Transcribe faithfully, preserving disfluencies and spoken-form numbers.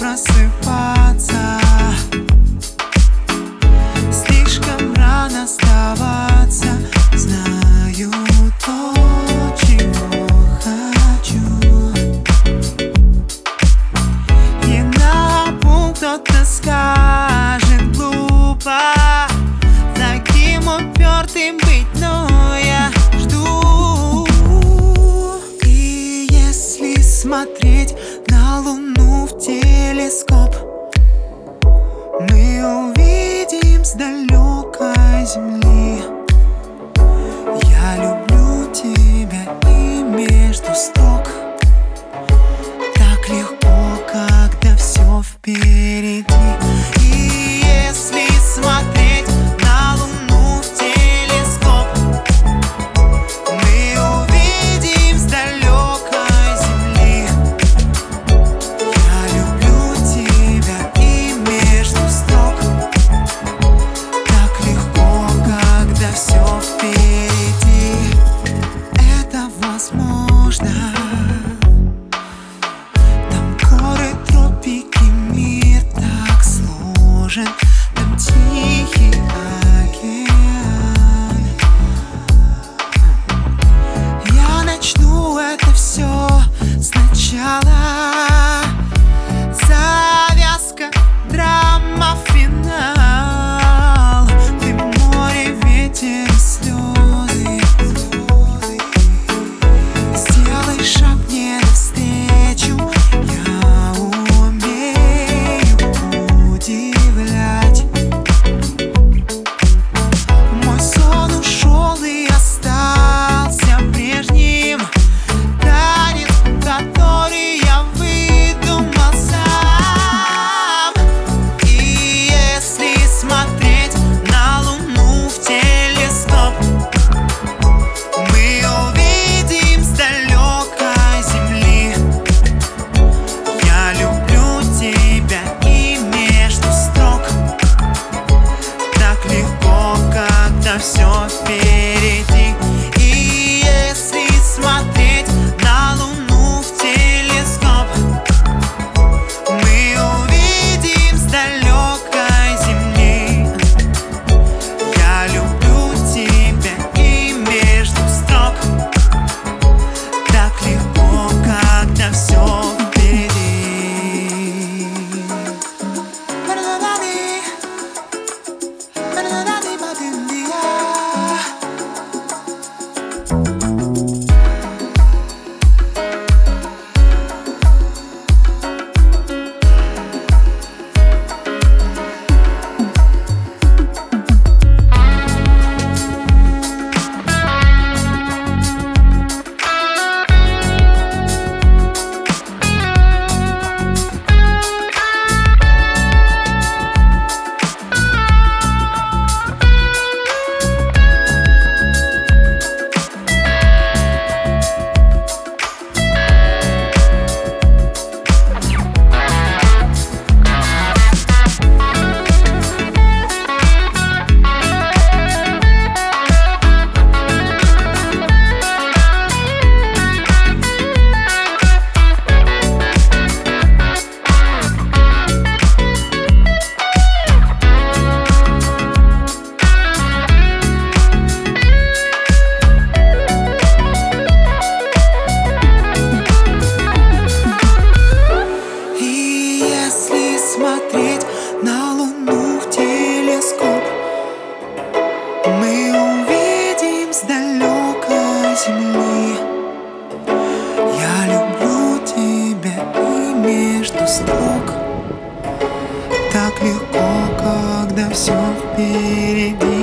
просыпаться, слишком рано вставаться. Знаю то, чего хочу. И наобум кто-то скажет глупо таким упертым быть, но я жду. И если смотреть на Луну в телескоп, мы увидим с далекой Земли. Я люблю тебя и между строк. Так легко, когда все впереди. И если смотреть на Луну в телескоп, мы увидим с далекой Земли. Я люблю тебя и между строк. Так легко, когда все впереди. Это возможно. Там горы, тропики, мир так сложен. Там тихий океан. Я начну это все сначала. Завязка, драма, финал. Ты море, ветер, слезы. Сделай шаг мне навстречу. Я умею удивлять. Мой сон ушел и остался прежним. Танец, который я выдумал сам. И если смотреть на Луну в телескоп, мы увидим с далекой Земли. Я люблю тебя и между строк. Так легко, когда все впереди. И если смотреть на Луну в телескоп, мы увидим с далекой Земли. Я люблю тебя и между строк. Так легко, когда все впереди. Смотреть на Луну в телескоп, мы увидим с далекой Земли. Я люблю тебя и между строк. Так легко, когда все впереди.